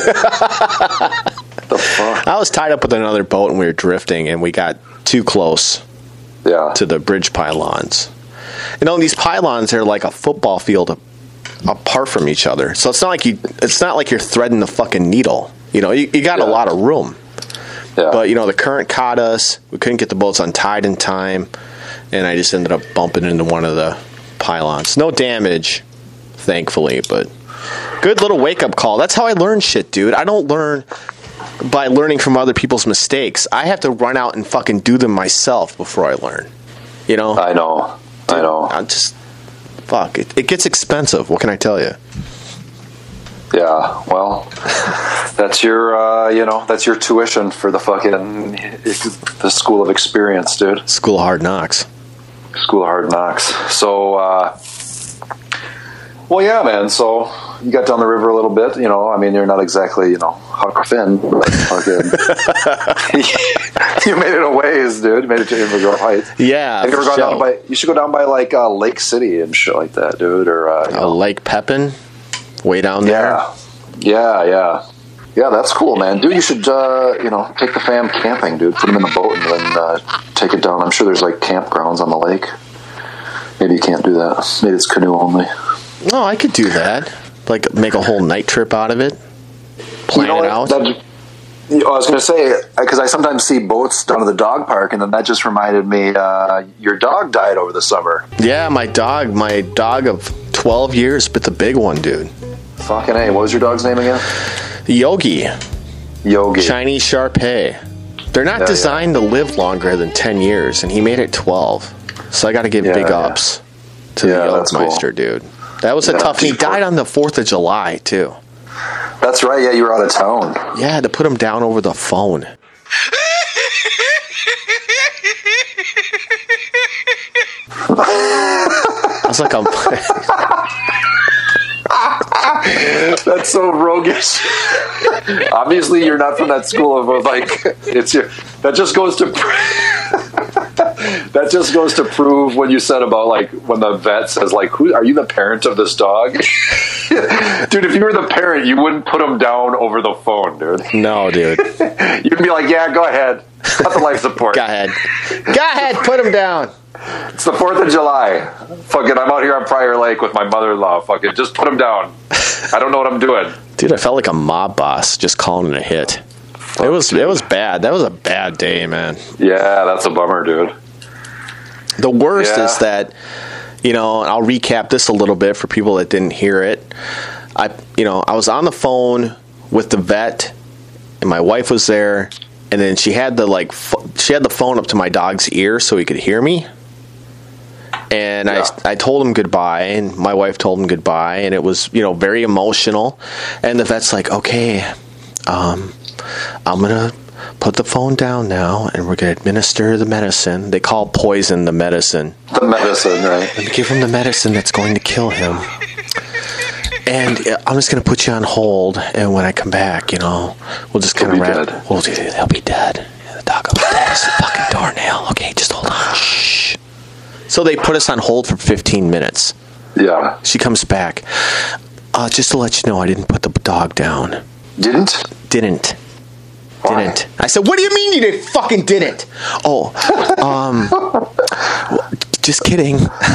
fuck? I was tied up with another boat and we were drifting, and we got too close Yeah. to the bridge pylons. You know, these pylons are like a football field apart from each other. So it's not like you. It's not like you're threading the fucking needle. You know, you, you got Yeah. a lot of room. Yeah. But, you know, the current caught us. We couldn't get the boats untied in time. And I just ended up bumping into one of the pylons. No damage, thankfully, but good little wake-up call. That's how I learn shit, dude. I don't learn by learning from other people's mistakes. I have to run out and fucking do them myself before I learn. You know? I know. I know. I just, fuck, it, it gets expensive. What can I tell you? Yeah, well, that's your, uh, you know, that's your tuition for the fucking, the school of experience, dude. School of Hard Knocks. School of Hard Knocks. So, uh, well, yeah, man, so you got down the river a little bit, you know, I mean, you're not exactly, you know, Huck Finn, but fucking, you made it a ways, dude. You made it to Inver Grove Heights. Yeah, Have you ever for gone sure. down by, you should go down by, like, uh, Lake City and shit like that, dude, or, uh, you Uh, know. Lake Pepin, way down there. Yeah, yeah, yeah, yeah. That's cool, man. Dude, you should, uh, you know, take the fam camping, dude. Put them in the boat and then uh, take it down. I'm sure there's like campgrounds on the lake. Maybe you can't do that. Maybe it's canoe only. No, I could do that. Like, make a whole night trip out of it. Plan You know it what? out. That- you know, I was going to say, because I sometimes see boats down at the dog park, and then that just reminded me, uh, your dog died over the summer. Yeah, my dog, my dog of twelve years, but the big one, dude. Fucking A. What was your dog's name again? Yogi, Yogi. Chinese Shar-Pei. They're not Yeah, designed to live longer than ten years, and he made it twelve. So I got to give Yeah, big yeah. ups to Yeah, the that's Yogmeister, dude. That was a Yeah, tough. And he he's died cool. on the fourth of July, too. That's right. Yeah, you were out of town. Yeah, I had to put him down over the phone. I was like, I'm. That's so roguish. Obviously, you're not from that school of uh, like it's your. That just goes to. That just goes to prove when you said about like when the vet says like, "Who are you? The parent of this dog?" Dude, if you were the parent, you wouldn't put him down over the phone, dude. No, dude. You'd be like, "Yeah, go ahead, cut the life support. Go ahead. Go ahead, put him down. It's the Fourth of July. Fucking, I'm out here on Prior Lake with my mother-in-law. Fucking, just put him down. I don't know what I'm doing." Dude, I felt like a mob boss just calling it a hit. It was it was bad. That was a bad day, man. Yeah, that's a bummer, dude. The worst Yeah. is that, you know, and I'll recap this a little bit for people that didn't hear it. I, you know, I was on the phone with the vet, and my wife was there, and then she had the like, f- she had the phone up to my dog's ear so he could hear me. And Yeah. I, I told him goodbye, and my wife told him goodbye, and it was, you know, very emotional. And the vet's like, okay, um, I'm gonna put the phone down now, and we're gonna administer the medicine. They call poison the medicine. The medicine, right? Let me give him the medicine that's going to kill him. And uh, I'm just going to put you on hold, and when I come back, you know, we'll just kind of He'll be wrap. dead. We'll do. He'll be dead. Yeah, the dog will be dead. It's the fucking doornail. Okay, just hold on. Shh. So they put us on hold for fifteen minutes. Yeah. She comes back. Uh, just to let you know, I didn't put the dog down. Didn't? Didn't. Why? Didn't. I said, what do you mean you didn't fucking didn't? Oh, um, well, just kidding.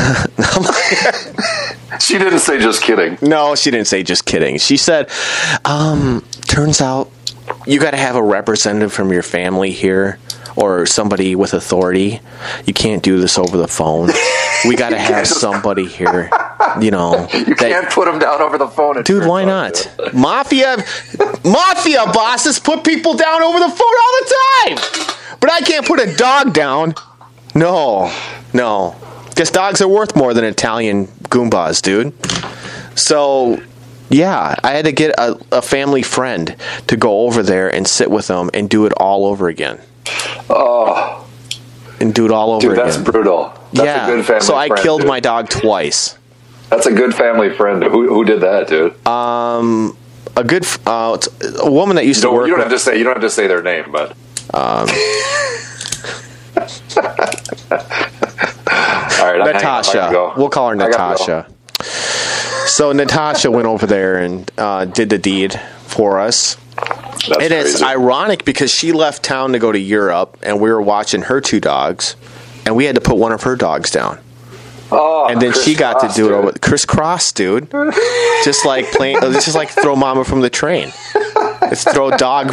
She didn't say just kidding. No, she didn't say just kidding. She said, um, turns out you got to have a representative from your family here or somebody with authority. You can't do this over the phone. We got to have somebody here, you know. You that- can't put him down over the phone. it Dude, turns why out, not? dude. Mafia, mafia bosses put people down over the phone all the time. But I can't put a dog down. No, no. Guess dogs are worth more than Italian Goombas, dude. So, yeah, I had to get a, a family friend to go over there and sit with them and do it all over again. Oh, And do it all over dude, again. that's brutal. That's yeah. a good family so I friend, killed dude. my dog twice. That's a good family friend. Who who did that, dude? Um, a good, f- uh, it's a woman that used you to don't, work you don't with. have to say you don't have to say their name, but Um, all right, I'm hanging up. I Natasha. gotta go. We'll call her I gotta go. Natasha. So Natasha went over there and uh, did the deed for us. That's And it's crazy. ironic because she left town to go to Europe, and we were watching her two dogs, and we had to put one of her dogs down. Oh, And then Chris she got Cross, to do it dude. over crisscross, dude. Just like playing, just like throw mama from the train. Let's throw dog.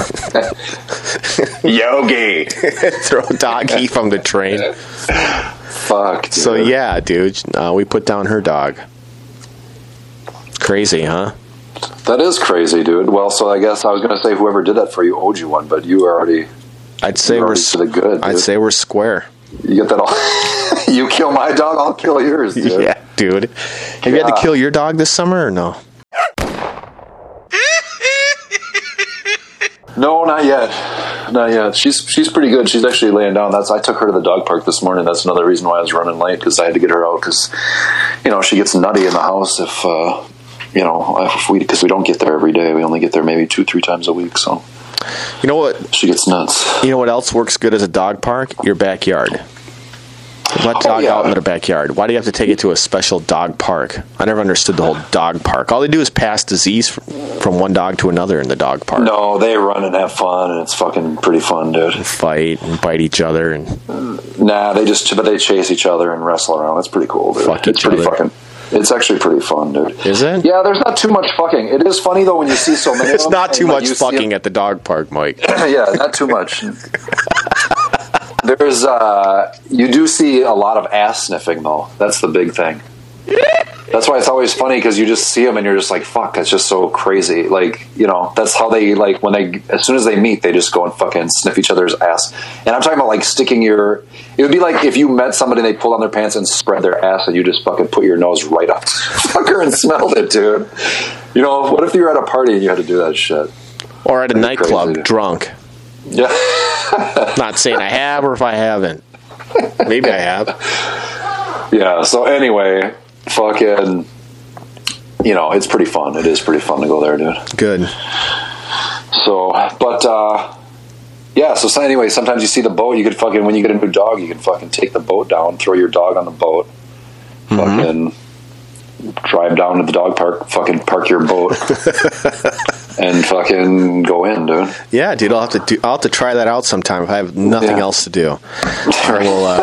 Yogi. Throw doggy from the train. Fuck. Dude. So yeah, dude, uh, we put down her dog. Crazy, huh? That is crazy, dude. Well, so I guess I was going to say whoever did that for you owed you one, but you are already. I'd say we're to the good. Dude. I'd say we're square. You get that all. You kill my dog, I'll kill yours, dude. Yeah, dude. Have yeah. you had to kill your dog this summer or no? No, not yet. Not yet. She's she's pretty good. She's actually laying down. That's I took her to the dog park this morning. That's another reason why I was running late, because I had to get her out because, you know, she gets nutty in the house if, uh, you know, if we because we don't get there every day. We only get there maybe two, three times a week. So, you know what? She gets nuts. You know what else works good as a dog park? Your backyard. Let dog oh, yeah. out in their backyard. Why do you have to take it to a special dog park? I never understood the whole dog park. All they do is pass disease from one dog to another in the dog park. No, they run and have fun, and it's fucking pretty fun, dude. And fight and bite each other and nah, they just but they chase each other and wrestle around. It's pretty cool, dude. Fuck it's each pretty other. fucking. It's actually pretty fun, dude. Is it? Yeah, there's not too much fucking. It is funny though when you see so many. It's of them, not too and, like, much you see fucking them- at the dog park, Mike. Yeah, not too much. There's, uh, you do see a lot of ass sniffing, though. That's the big thing. That's why it's always funny, because you just see them and you're just like, fuck, that's just so crazy. Like, you know, that's how they, like, when they, as soon as they meet, they just go and fucking sniff each other's ass. And I'm talking about, like, sticking your, it would be like if you met somebody and they pulled on their pants and spread their ass and you just fucking put your nose right up fucker and smelled it, dude. You know, what if you were at a party and you had to do that shit? Or at a That'd be nightclub, crazy. drunk. Yeah. Not saying I have or if I haven't. Maybe I have. Yeah, so anyway, fucking, you know, it's pretty fun. It is pretty fun to go there, dude. Good. So, but, uh, yeah, so, so anyway, sometimes you see the boat, you could fucking, when you get a new dog, you can fucking take the boat down, throw your dog on the boat, Mm-hmm. fucking drive down to the dog park, fucking park your boat, and fucking go in, dude. Yeah, dude, I'll have to do. I'll have to try that out sometime if I have nothing Yeah. else to do. I will. Uh,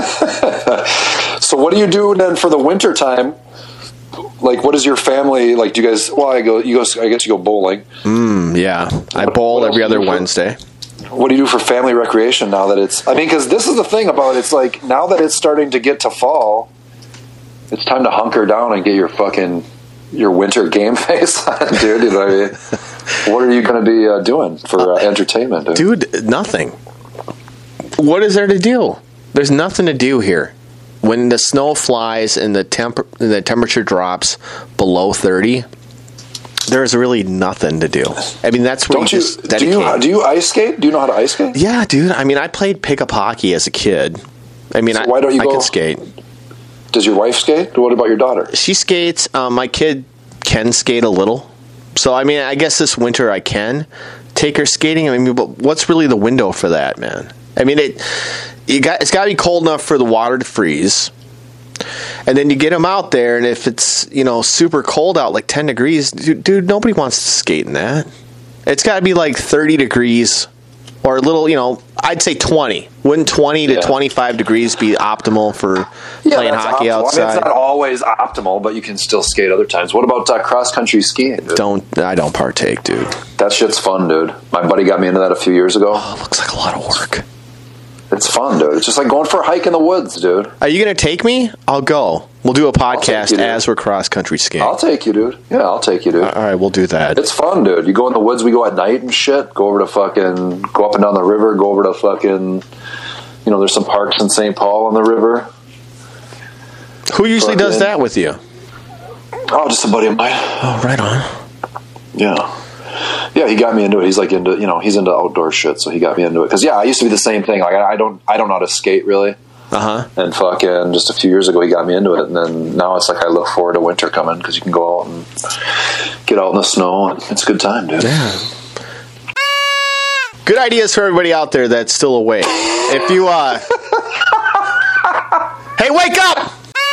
So what do you do then for the winter time? Like, what is your family like? Do you guys? Well, I go. You go. I guess you go bowling. mm, yeah, I bowl what else every do other you do? Wednesday. What do you do for family recreation now that it's? I mean, because this is the thing about it, it's like now that it's starting to get to fall, it's time to hunker down and get your fucking your winter game face on, dude. You know what I mean? What are you going to be uh, doing for uh, entertainment, dude? Dude, nothing. What is there to do? There's nothing to do here. When the snow flies and the temp the temperature drops below thirty, there's really nothing to do. I mean, that's where Don't you you? just Do dedicate. you? Do you ice skate? Do you know how to ice skate? Yeah, dude. I mean, I played pickup hockey as a kid. I mean, So I, why don't you I go- can skate. Does your wife skate? What about your daughter? She skates. Um, my kid can skate a little. So, I mean, I guess this winter I can take her skating. I mean, but what's really the window for that, man? I mean, it you got it's got to be cold enough for the water to freeze. And then you get them out there, and if it's, you know, super cold out, like ten degrees, dude, dude nobody wants to skate in that. It's got to be like thirty degrees or a little, you know, I'd say twenty. Wouldn't twenty to Yeah. twenty-five degrees be optimal for playing that's hockey optimal. outside? I mean, it's not always optimal, but you can still skate other times. What about uh, cross country skiing, dude? Don't I don't partake, dude. That shit's fun, dude. My buddy got me into that a few years ago. Oh, it looks like a lot of work. It's fun, dude. It's just like going for a hike in the woods, dude. Are you going to take me? I'll go. We'll do a podcast you, dude. as we're cross country skiing. I'll take you, dude. Yeah, I'll take you, dude. All right, we'll do that. It's fun, dude. You go in the woods, we go at night and shit. Go over to fucking, go up and down the river, go over to fucking, you know, there's some parks in Saint Paul on the river. Who usually does fucking- that with you? Oh, just a buddy of mine. Oh, right on. Yeah. Yeah, he got me into it. He's like into, you know, he's into outdoor shit, so he got me into it. Because, yeah, I used to be the same thing. Like, I, I don't I don't know how to skate, really. Uh-huh. And fucking just a few years ago, he got me into it. And then now it's like I look forward to winter coming because you can go out and get out in the snow. And it's a good time, dude. Yeah. Good ideas for everybody out there that's still awake. If you, uh... hey, wake up!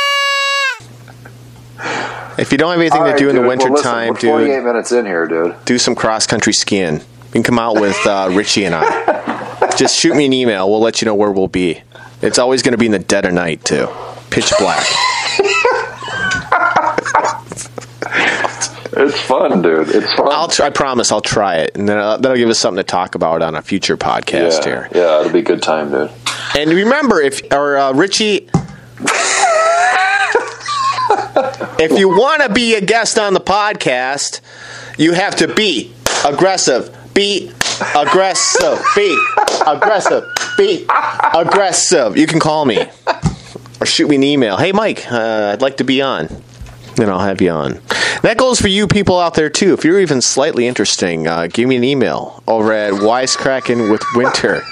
If you don't have anything All to right, do in the dude. winter Well, listen, time, we're forty-eight dude, minutes in here, dude. do some cross-country skiing. You can come out with uh, Richie and I. Just shoot me an email. We'll let you know where we'll be. It's always going to be in the dead of night, too. Pitch black. It's fun, dude. It's fun. I'll try, I promise I'll try it, and then uh, that'll give us something to talk about on a future podcast yeah, here. Yeah, it'll be a good time, dude. And remember, if or uh, Richie, if you want to be a guest on the podcast, you have to be aggressive. Be aggressive. Be aggressive. Be aggressive. You can call me or shoot me an email. Hey, Mike, uh, I'd like to be on. Then I'll have you on. That goes for you people out there, too. If you're even slightly interesting, uh, give me an email over at Wisecracking with Winter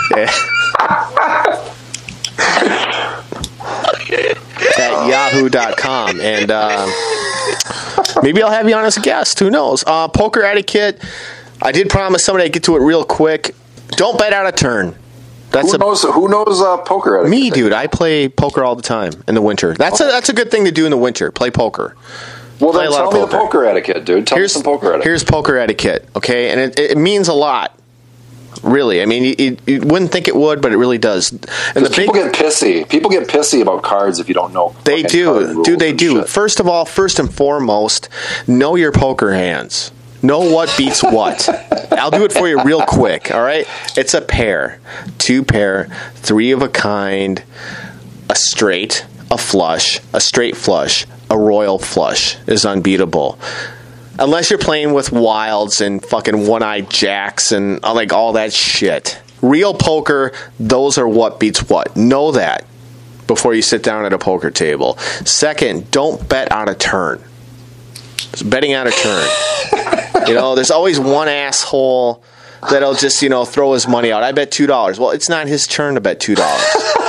at yahoo dot com. And uh, maybe I'll have you on as a guest. Who knows? Uh, poker etiquette. I did promise somebody I'd get to it real quick. Don't bet out of turn. That's who a, knows? Who knows uh, poker etiquette? Me, dude. I play poker all the time in the winter. That's oh. a that's a good thing to do in the winter. Play poker. Well, play then tell me poker. the poker etiquette, dude. Tell here's, me some poker etiquette. Here's poker etiquette, okay? And it, it means a lot. Really, I mean, you, you, you wouldn't think it would, but it really does. And the people big, get pissy. People get pissy about cards if you don't know. They do, dude. They do. Shit. First of all, first and foremost, know your poker hands. Know what beats what. I'll do it for you real quick, all right? It's a pair, two pair, three of a kind, a straight, a flush, a straight flush, a royal flush is unbeatable. Unless you're playing with wilds and fucking one-eyed jacks and uh, like all that shit. Real poker, those are what beats what. Know that before you sit down at a poker table. Second, don't bet out of turn. It's betting out of turn. You know, there's always one asshole that'll just, you know, throw his money out. I bet two dollars. Well, it's not his turn to bet two dollars.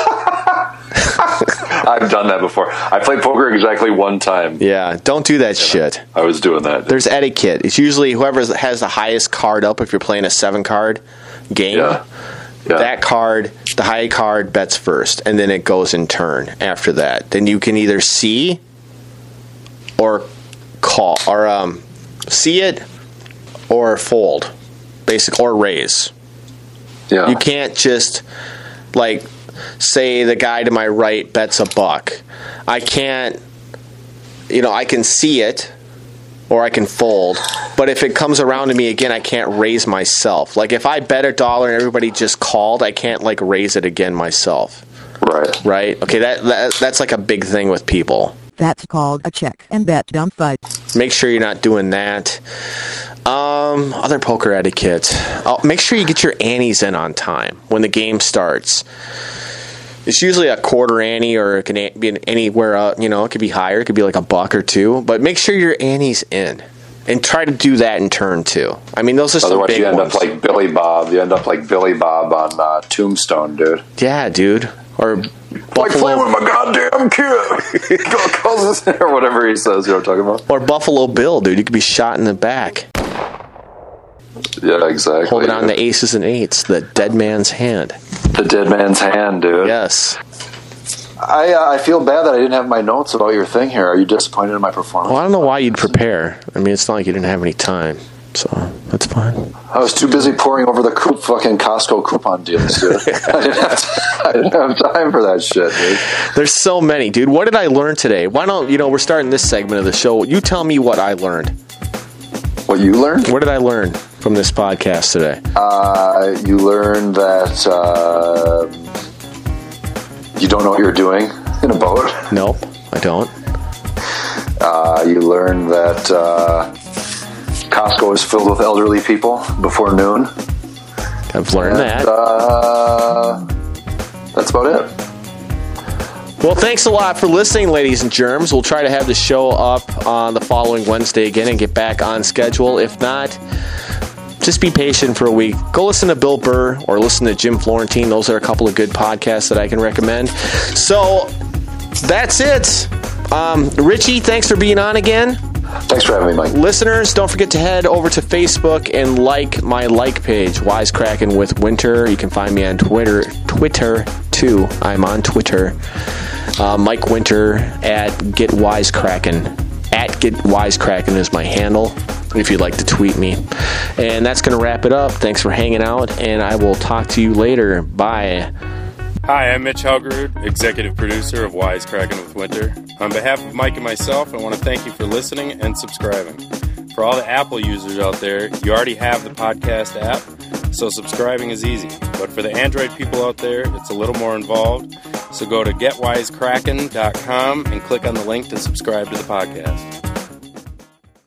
I've done that before. I played poker exactly one time. Yeah, don't do that yeah, shit. I was doing that. There's etiquette. It's usually whoever has the highest card up if you're playing a seven-card game. Yeah. Yeah. That card, the high card bets first, and then it goes in turn after that. Then you can either see or call, or um, see it or fold, basic, or raise. Yeah. You can't just, like, say the guy to my right bets a buck. I can't, you know, I can see it or I can fold, but if it comes around to me again, I can't raise myself. Like, if I bet a dollar and everybody just called, I can't, like, raise it again myself. Right. Right? Okay, that, that that's like a big thing with people. That's called a check and bet dumb fight. Make sure you're not doing that. Um, other poker etiquette. Oh, make sure you get your antes in on time when the game starts. It's usually a quarter ante, or it can be anywhere, uh, you know, it could be higher. It could be like a buck or two. But make sure your ante's in. And try to do that in turn, too. I mean, those are some Otherwise, big you end ones. up like Billy Bob. You end up like Billy Bob on uh, Tombstone, dude. Yeah, dude. Or Buffalo, like playing with my goddamn kid. Calls us, or whatever he says, you know what I'm talking about? Or Buffalo Bill, dude. You could be shot in the back. Yeah, exactly. Holding on the aces and eights, the dead man's hand. The dead man's hand, dude. Yes. I uh, I feel bad that I didn't have my notes about your thing here. Are you disappointed in my performance? Well, I don't know why you'd prepare. I mean, it's not like you didn't have any time, so that's fine. I was too busy pouring over the coup, fucking Costco coupon deals, dude. I, didn't have t- I didn't have time for that shit, dude. There's so many, dude. What did I learn today? Why don't, you know, we're starting this segment of the show. You tell me what I learned. What you learned? What did I learn from this podcast today? Uh, you learned that uh, you don't know what you're doing in a boat. Nope, I don't. Uh, you learned that uh, Costco is filled with elderly people before noon. I've learned and, that. Uh, that's about it. Well, thanks a lot for listening, ladies and germs. We'll try to have the show up on the following Wednesday again and get back on schedule. If not, just be patient for a week. Go listen to Bill Burr or listen to Jim Florentine. Those are a couple of good podcasts that I can recommend. So that's it. Um, Richie, thanks for being on again. Thanks for having me, Mike. Listeners, don't forget to head over to Facebook and like my like page, Wisecracking with Winter. You can find me on Twitter, Twitter too. I'm on Twitter. Uh, Mike Winter at Get Wisecracking. At Get Wisecracking is my handle if you'd like to tweet me. And that's going to wrap it up. Thanks for hanging out, and I will talk to you later. Bye. Hi, I'm Mitch Helgerud, executive producer of Wisecracking with Winter. On behalf of Mike and myself, I want to thank you for listening and subscribing. For all the Apple users out there, you already have the podcast app, so subscribing is easy. But for the Android people out there, it's a little more involved. So go to get wisecrackin dot com and click on the link to subscribe to the podcast.